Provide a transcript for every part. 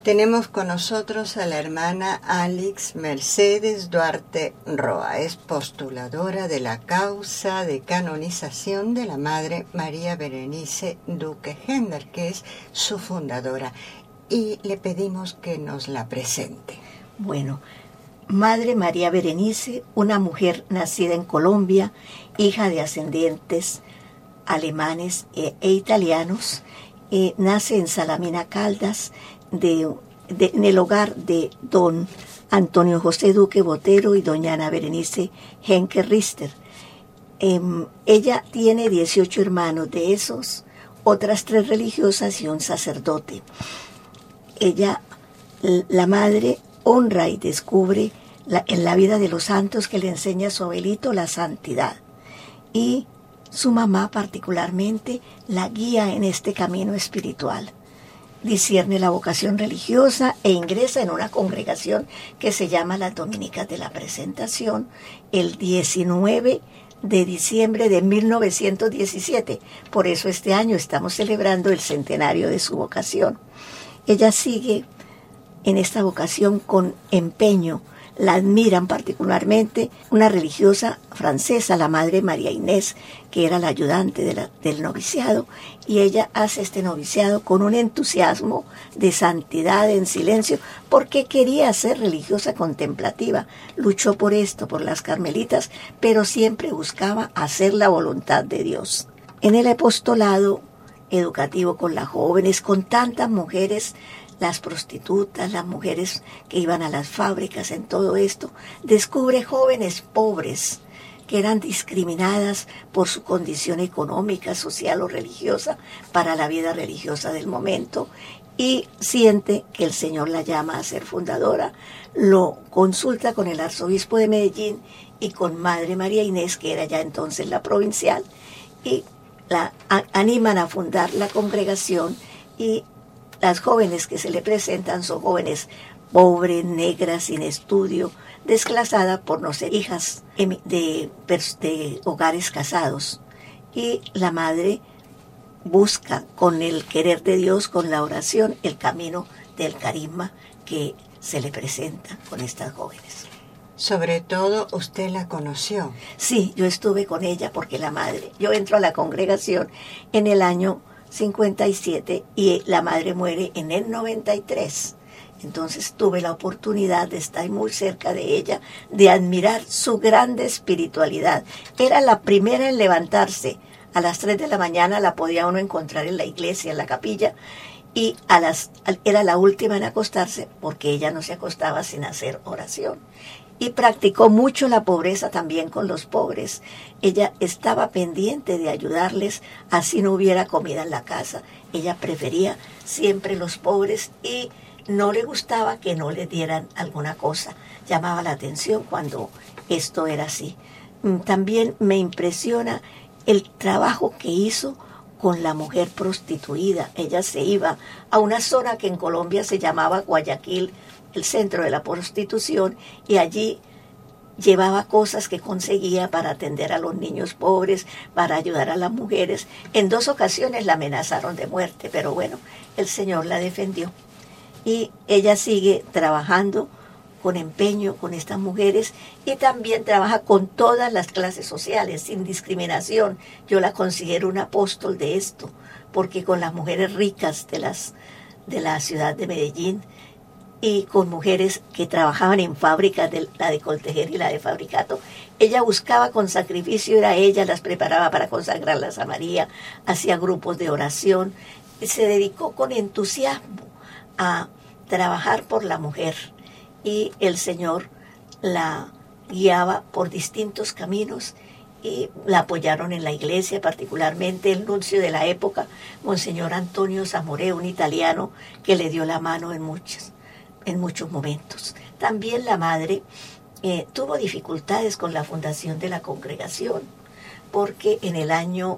Tenemos con nosotros a la hermana Alix Mercedes Duarte Roa. Es postuladora de la causa de canonización de la Madre María Berenice Duque Gender, que es su fundadora. Y le pedimos que nos la presente. Bueno, Madre María Berenice, una mujer nacida en Colombia, hija de ascendientes alemanes e italianos, nace en Salamina Caldas, en el hogar de don Antonio José Duque Botero y doña Ana Berenice Henke Rister. Ella tiene 18 hermanos, de esos otras 3 religiosas y un sacerdote. Ella, la madre, honra y descubre en la vida de los santos que le enseña a su abuelito la santidad. Y su mamá particularmente la guía en este camino espiritual. Discierne la vocación religiosa e ingresa en una congregación que se llama las Dominicas de la Presentación el 19 de diciembre de 1917. Por eso este año estamos celebrando el centenario de su vocación. Ella sigue en esta vocación con empeño. La admiran particularmente una religiosa francesa, la Madre María Inés, que era la ayudante del noviciado, y ella hace este noviciado con un entusiasmo de santidad en silencio, porque quería ser religiosa contemplativa. Luchó por esto, por las carmelitas, pero siempre buscaba hacer la voluntad de Dios. En el apostolado educativo con las jóvenes, con tantas mujeres, las prostitutas, las mujeres que iban a las fábricas, en todo esto, descubre jóvenes pobres que eran discriminadas por su condición económica, social o religiosa para la vida religiosa del momento, y siente que el Señor la llama a ser fundadora. Lo consulta con el arzobispo de Medellín y con Madre María Inés, que era ya entonces la provincial, y la animan a fundar la congregación. Y las jóvenes que se le presentan son jóvenes pobres, negras, sin estudio, desclasadas por no ser hijas de hogares casados. Y la madre busca con el querer de Dios, con la oración, el camino del carisma que se le presenta con estas jóvenes. Sobre todo, usted la conoció. Sí, yo estuve con ella porque la madre, yo entro a la congregación en el año 57 y la madre muere en el 93. Entonces tuve la oportunidad de estar muy cerca de ella, de admirar su grande espiritualidad. Era la primera en levantarse. A las 3 de la mañana la podía uno encontrar en la iglesia, en la capilla, y era la última en acostarse porque ella no se acostaba sin hacer oración. Y practicó mucho la pobreza también con los pobres. Ella estaba pendiente de ayudarles, así no hubiera comida en la casa. Ella prefería siempre los pobres y no le gustaba que no le dieran alguna cosa. Llamaba la atención cuando esto era así. También me impresiona el trabajo que hizo con la mujer prostituida. Ella se iba a una zona que en Colombia se llamaba Guayaquil, el centro de la prostitución, y allí llevaba cosas que conseguía para atender a los niños pobres, para ayudar a las mujeres. En 2 ocasiones la amenazaron de muerte, pero bueno, el Señor la defendió. Y ella sigue trabajando con empeño con estas mujeres y también trabaja con todas las clases sociales, sin discriminación. Yo la considero un apóstol de esto, porque con las mujeres ricas de la ciudad de Medellín, y con mujeres que trabajaban en fábricas, la de Coltejer y la de Fabricato, ella buscaba con sacrificio, era ella, las preparaba para consagrarlas a María, hacía grupos de oración, y se dedicó con entusiasmo a trabajar por la mujer, y el Señor la guiaba por distintos caminos y la apoyaron en la iglesia, particularmente el nuncio de la época, Monseñor Antonio Zamoré, un italiano que le dio la mano en muchos momentos. También la madre tuvo dificultades con la fundación de la congregación, porque en el año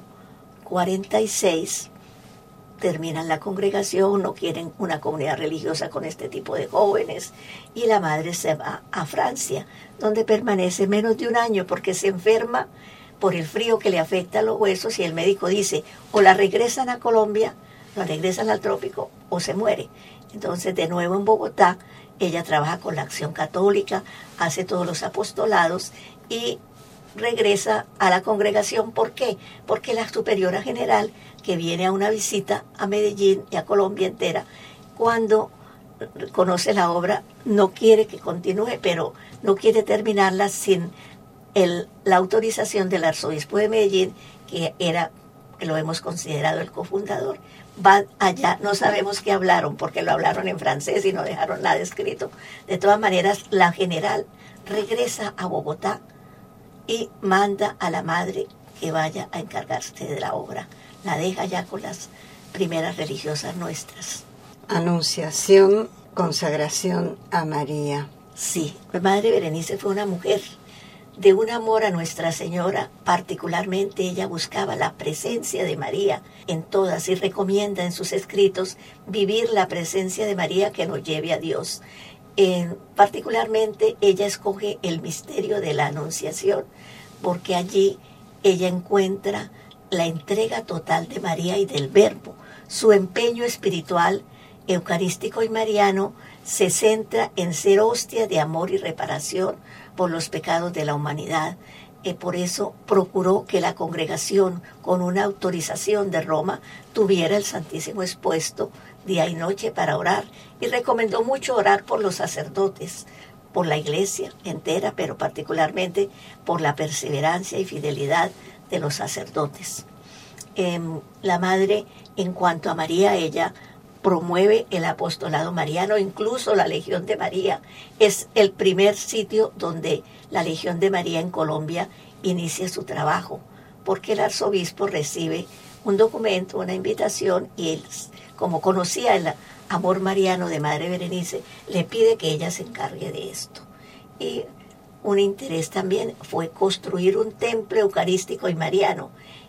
46 terminan la congregación, no quieren una comunidad religiosa con este tipo de jóvenes, y la madre se va a Francia, donde permanece menos de un año porque se enferma por el frío que le afecta a los huesos, y el médico dice, o la regresan a Colombia, la regresan al trópico, o se muere. Entonces, de nuevo en Bogotá, ella trabaja con la Acción Católica, hace todos los apostolados y regresa a la congregación. ¿Por qué? Porque la superiora general, que viene a una visita a Medellín y a Colombia entera, cuando conoce la obra, no quiere que continúe, pero no quiere terminarla sin la autorización del arzobispo de Medellín, que lo hemos considerado el cofundador. Va allá, no sabemos qué hablaron, porque lo hablaron en francés y no dejaron nada escrito. De todas maneras, la general regresa a Bogotá y manda a la madre que vaya a encargarse de la obra. La deja ya con las primeras religiosas nuestras. Anunciación, consagración a María. Sí, la Madre Berenice fue una mujer de un amor a Nuestra Señora. Particularmente ella buscaba la presencia de María en todas y recomienda en sus escritos vivir la presencia de María que nos lleve a Dios. Particularmente ella escoge el misterio de la Anunciación, porque allí ella encuentra la entrega total de María y del Verbo. Su empeño espiritual, eucarístico y mariano se centra en ser hostia de amor y reparación por los pecados de la humanidad. Por eso procuró que la congregación, con una autorización de Roma, tuviera el Santísimo expuesto día y noche para orar, y recomendó mucho orar por los sacerdotes, por la iglesia entera, pero particularmente por la perseverancia y fidelidad de los sacerdotes. La Madre, en cuanto a María, ella promueve el apostolado mariano, incluso la Legión de María. Es el primer sitio donde la Legión de María en Colombia inicia su trabajo, porque el arzobispo recibe un documento, una invitación, y él, como conocía el amor mariano de Madre Berenice, le pide que ella se encargue de esto. Y un interés también fue construir un templo eucarístico y mariano,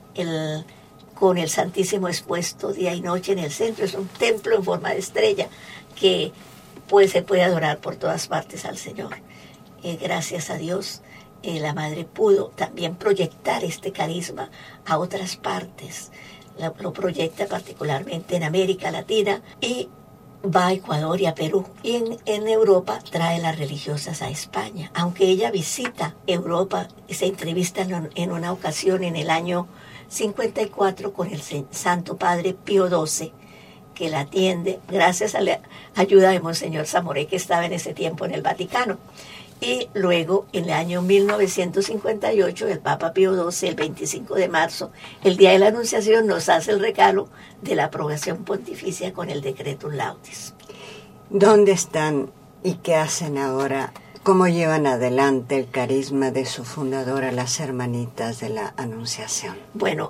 con el Santísimo expuesto día y noche en el centro. Es un templo en forma de estrella que se puede adorar por todas partes al Señor. Gracias a Dios, la Madre pudo también proyectar este carisma a otras partes. Lo proyecta particularmente en América Latina y va a Ecuador y a Perú. Y en Europa trae las religiosas a España. Aunque ella visita Europa, se entrevista en una ocasión en el año 54 con el Santo Padre Pío XII, que la atiende gracias a la ayuda de Monseñor Zamoré, que estaba en ese tiempo en el Vaticano. Y luego, en el año 1958, el Papa Pío XII, el 25 de marzo, el día de la Anunciación, nos hace el regalo de la aprobación pontificia con el Decretum Laudes. ¿Dónde están y qué hacen ahora? ¿Cómo llevan adelante el carisma de su fundadora, las Hermanitas de la Anunciación? Bueno,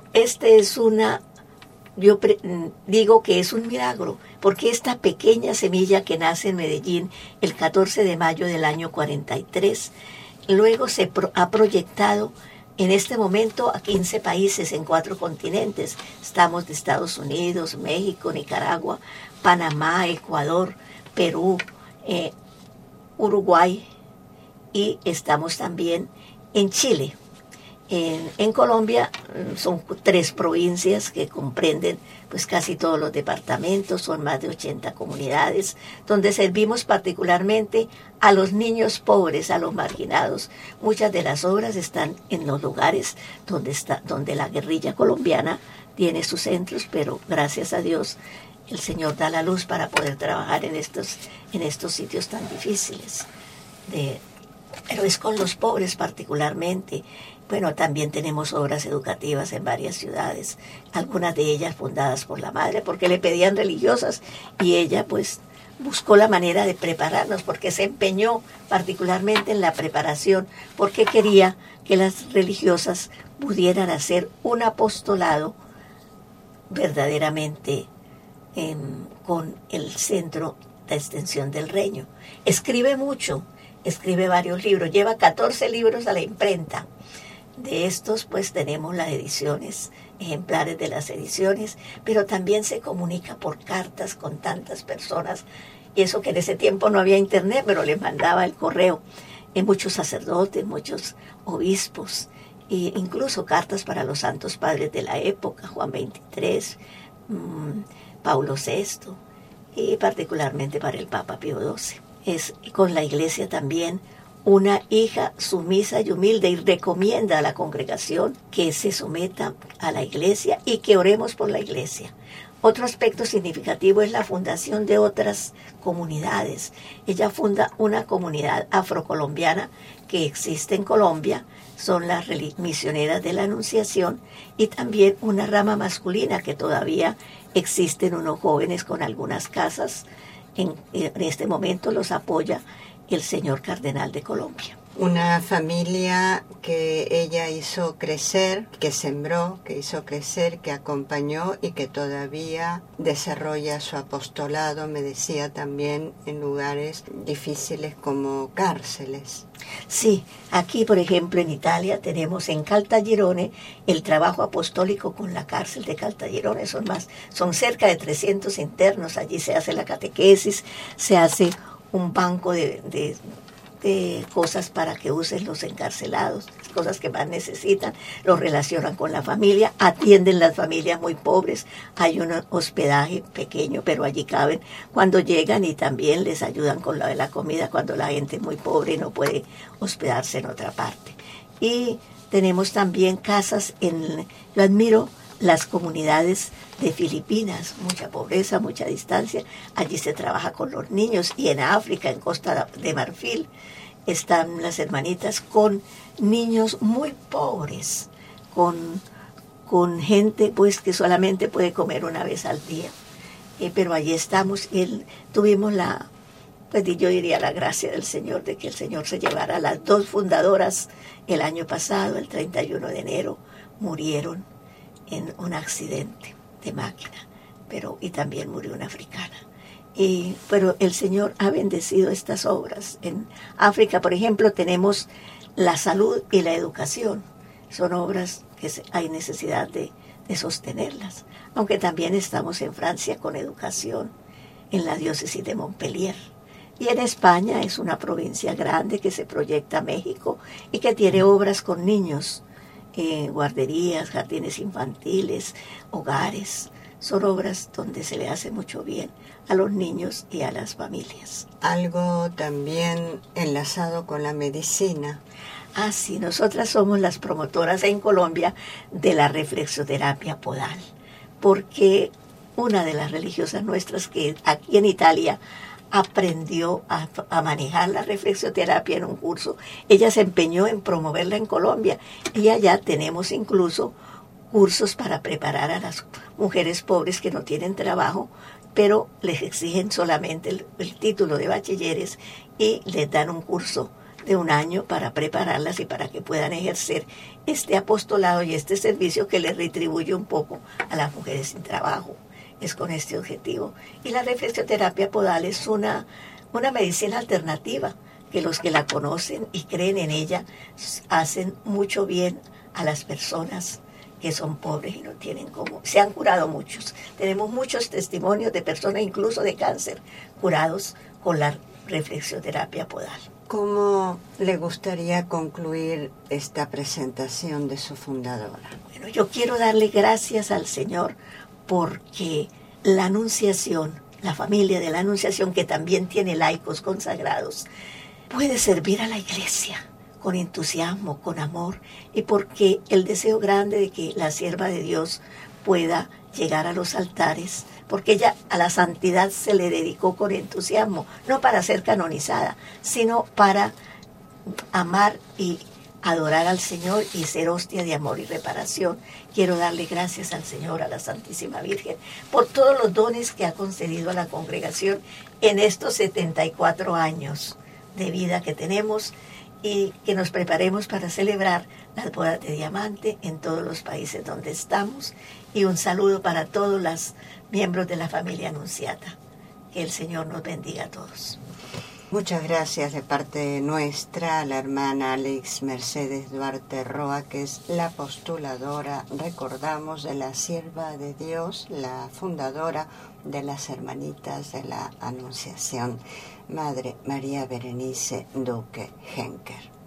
yo digo que es un milagro, porque esta pequeña semilla que nace en Medellín el 14 de mayo del año 43, luego se ha proyectado en este momento a 15 países en 4 continentes. Estamos de Estados Unidos, México, Nicaragua, Panamá, Ecuador, Perú, Uruguay, y estamos también en Chile. En Colombia son 3 provincias que comprenden pues casi todos los departamentos, son más de 80 comunidades, donde servimos particularmente a los niños pobres, a los marginados. Muchas de las obras están en los lugares donde la guerrilla colombiana tiene sus centros, pero gracias a Dios el Señor da la luz para poder trabajar en estos sitios tan difíciles. Pero es con los pobres particularmente. Bueno, también tenemos obras educativas en varias ciudades, algunas de ellas fundadas por la Madre, porque le pedían religiosas, y ella pues buscó la manera de prepararnos, porque se empeñó particularmente en la preparación, porque quería que las religiosas pudieran hacer un apostolado verdaderamente con el centro de extensión del reino. Escribe mucho, escribe varios libros, lleva 14 libros a la imprenta. De estos pues tenemos las ediciones, ejemplares de las ediciones, pero también se comunica por cartas con tantas personas, y eso que en ese tiempo no había internet, pero les mandaba el correo. Muchos sacerdotes, muchos obispos, e incluso cartas para los santos padres de la época, Juan XXIII, Paulo VI, y particularmente para el Papa Pío XII. Es con la Iglesia también una hija sumisa y humilde, y recomienda a la congregación que se someta a la Iglesia y que oremos por la Iglesia. Otro aspecto significativo es la fundación de otras comunidades. Ella funda una comunidad afrocolombiana que existe en Colombia, son las misioneras de la Anunciación, y también una rama masculina que todavía existen unos jóvenes con algunas casas. En este momento los apoya el señor Cardenal de Colombia. Una familia que ella hizo crecer, que sembró, que hizo crecer, que acompañó y que todavía desarrolla su apostolado, me decía también, en lugares difíciles como cárceles. Sí, aquí por ejemplo en Italia tenemos en Caltagirone el trabajo apostólico con la cárcel de Caltagirone. Son cerca de 300 internos, allí se hace la catequesis, se hace un banco de cosas para que usen los encarcelados, cosas que más necesitan, los relacionan con la familia, atienden las familias muy pobres, hay un hospedaje pequeño, pero allí caben cuando llegan, y también les ayudan con lo de la comida cuando la gente es muy pobre y no puede hospedarse en otra parte. Y tenemos también casas yo admiro las comunidades de Filipinas, mucha pobreza, mucha distancia, allí se trabaja con los niños, y en África, en Costa de Marfil, están las hermanitas con niños muy pobres, con gente pues que solamente puede comer una vez al día. Pero allí estamos, tuvimos yo diría la gracia del Señor, de que el Señor se llevara a las dos fundadoras el año pasado, el 31 de enero, murieron en un accidente de máquina, y también murió una africana. Pero el Señor ha bendecido estas obras. En África, por ejemplo, tenemos la salud y la educación. Son obras que hay necesidad de sostenerlas. Aunque también estamos en Francia con educación, en la diócesis de Montpellier. Y en España es una provincia grande que se proyecta a México y que tiene obras con niños, guarderías, jardines infantiles, hogares. Son obras donde se le hace mucho bien a los niños y a las familias. Algo también enlazado con la medicina. Sí, nosotras somos las promotoras en Colombia de la reflexoterapia podal, porque una de las religiosas nuestras que aquí en Italia aprendió a manejar la reflexoterapia en un curso, ella se empeñó en promoverla en Colombia, y allá tenemos incluso cursos para preparar a las mujeres pobres que no tienen trabajo, pero les exigen solamente el título de bachilleres, y les dan un curso de un año para prepararlas y para que puedan ejercer este apostolado y este servicio que les retribuye un poco a las mujeres sin trabajo. Es con este objetivo. Y la reflexioterapia podal es una medicina alternativa que los que la conocen y creen en ella hacen mucho bien a las personas que son pobres y no tienen cómo. Se han curado muchos. Tenemos muchos testimonios de personas, incluso de cáncer, curados con la reflexioterapia podal. ¿Cómo le gustaría concluir esta presentación de su fundadora? Bueno, yo quiero darle gracias al Señor porque la Anunciación, la familia de la Anunciación, que también tiene laicos consagrados, puede servir a la Iglesia con entusiasmo, con amor, y porque el deseo grande de que la sierva de Dios pueda llegar a los altares, porque ella a la santidad se le dedicó con entusiasmo, no para ser canonizada, sino para amar y adorar al Señor y ser hostia de amor y reparación. Quiero darle gracias al Señor, a la Santísima Virgen, por todos los dones que ha concedido a la congregación en estos 74 años de vida que tenemos, y que nos preparemos para celebrar las bodas de diamante en todos los países donde estamos. Y un saludo para todos los miembros de la familia Anunciata. Que el Señor nos bendiga a todos. Muchas gracias de parte nuestra a la hermana Alex Mercedes Duarte Roa, que es la postuladora, recordamos, de la sierva de Dios, la fundadora de las Hermanitas de la Anunciación, Madre María Berenice Duque Henker.